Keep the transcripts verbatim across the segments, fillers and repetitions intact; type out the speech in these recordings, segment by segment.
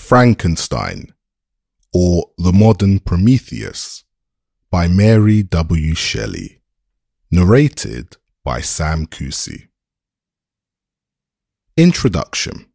Frankenstein, or The Modern Prometheus, by Mary W. Shelley. Narrated by Sam Kusi. Introduction.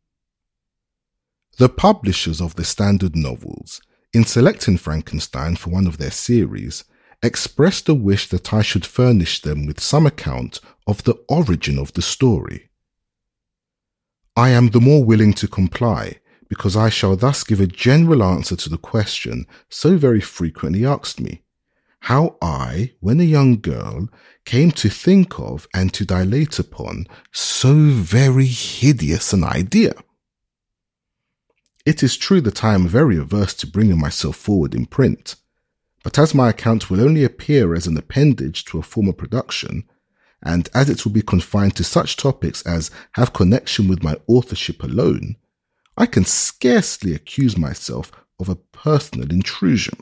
The publishers of the Standard Novels, in selecting Frankenstein for one of their series, expressed a wish that I should furnish them with some account of the origin of the story. I am the more willing to comply, because I shall thus give a general answer to the question so very frequently asked me, how I, when a young girl, came to think of and to dilate upon so very hideous an idea. It is true that I am very averse to bringing myself forward in print, but as my account will only appear as an appendage to a former production, and as it will be confined to such topics as have connection with my authorship alone, I can scarcely accuse myself of a personal intrusion.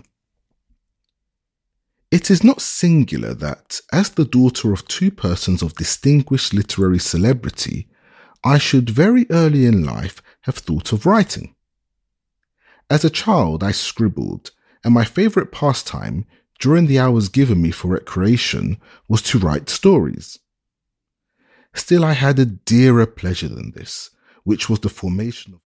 It is not singular that, as the daughter of two persons of distinguished literary celebrity, I should very early in life have thought of writing. As a child I scribbled, and my favourite pastime, during the hours given me for recreation, was to write stories. Still I had a dearer pleasure than this, which was the formation of